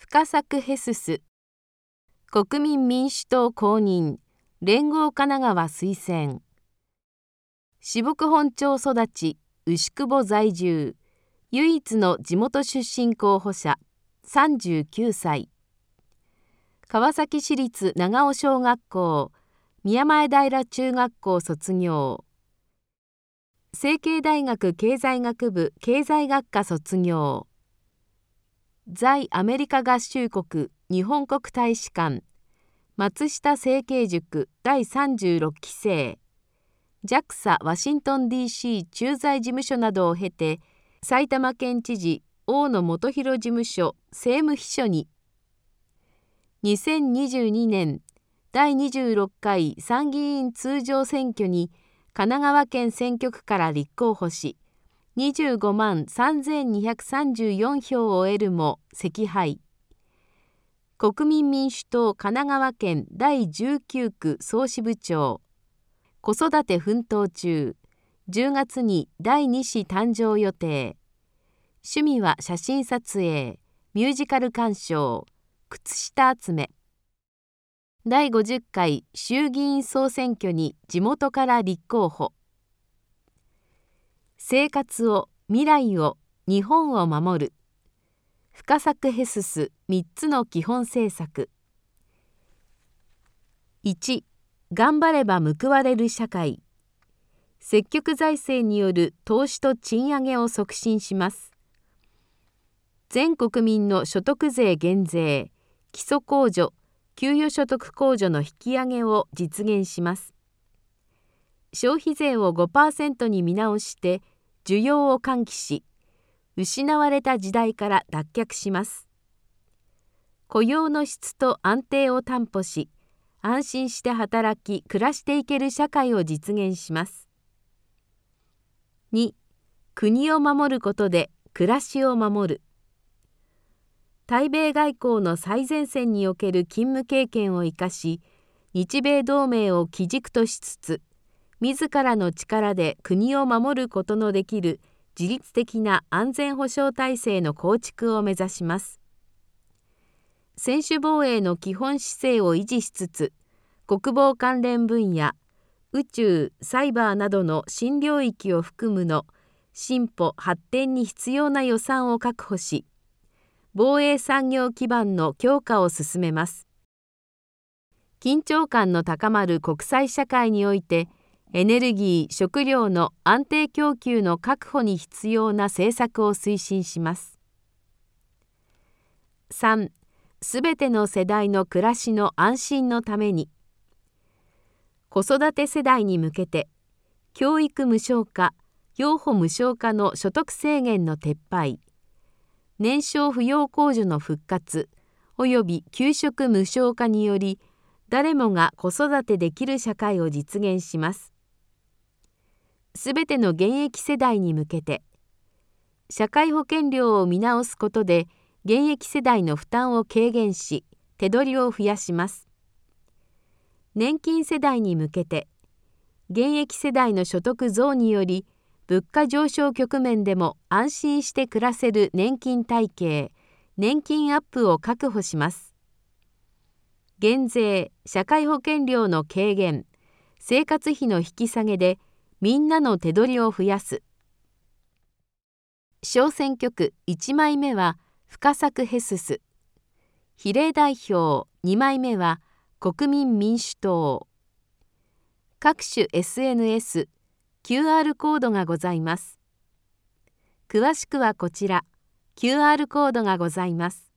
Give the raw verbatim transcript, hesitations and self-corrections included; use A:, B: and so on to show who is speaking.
A: 深作ヘスス、国民民主党公認、連合神奈川推薦。至北本町育ち、牛久保在住、唯一の地元出身候補者、さんじゅうきゅうさい。川崎市立長尾小学校、宮前平中学校卒業。成蹊大学経済学部経済学科卒業。在アメリカ合衆国日本国大使館、松下成蹊塾だいさんじゅうろっき生。ジャクサ ワシントン ディーシー 駐在事務所などを経て、埼玉県知事大野元弘事務所政務秘書に。にせんにじゅうにねんだいにじゅうろっかい参議院通常選挙に神奈川県選挙区から立候補し、にじゅうごまんさんぜんにひゃくさんじゅうよん票を得るも惜敗。国民民主党神奈川県だいじゅうきゅう区総支部長。子育て奮闘中。じゅうがつにだいに子誕生予定。趣味は写真撮影、ミュージカル鑑賞、靴下集め。だいごじゅっかい衆議院総選挙に地元から立候補。生活を、未来を、日本を守る。深作ヘススみっつの基本政策。いち、頑張れば報われる社会。積極財政による投資と賃上げを促進します。全国民の所得税減税、基礎控除、給与所得控除の引き上げを実現します。消費税を ごパーセント に見直して需要を喚起し、失われた時代から脱却します。雇用の質と安定を担保し、安心して働き、暮らしていける社会を実現します。に、国を守ることで暮らしを守る。対米外交の最前線における勤務経験を生かし、日米同盟を基軸としつつ、自らの力で国を守ることのできる自律的な安全保障体制の構築を目指します。専守防衛の基本姿勢を維持しつつ、国防関連分野、宇宙、サイバーなどの新領域を含むの進歩・発展に必要な予算を確保し、防衛産業基盤の強化を進めます。緊張感の高まる国際社会において、エネルギー・食料の安定供給の確保に必要な政策を推進します。さん、すべての世代の暮らしの安心のために。子育て世代に向けて、教育無償化、養護無償化の所得制限の撤廃、年少扶養控除の復活、および給食無償化により、誰もが子育てできる社会を実現します。すべての現役世代に向けて、社会保険料を見直すことで、現役世代の負担を軽減し、手取りを増やします。年金世代に向けて、現役世代の所得増により、物価上昇局面でも安心して暮らせる年金体系、年金アップを確保します。減税、社会保険料の軽減、生活費の引き下げで、みんなの手取りを増やす。小選挙区いちまいめは深作ヘスス。比例代表にまいめは国民民主党。各種 エスエヌエス、キューアール コードがございます。詳しくはこちら、キューアール コードがございます。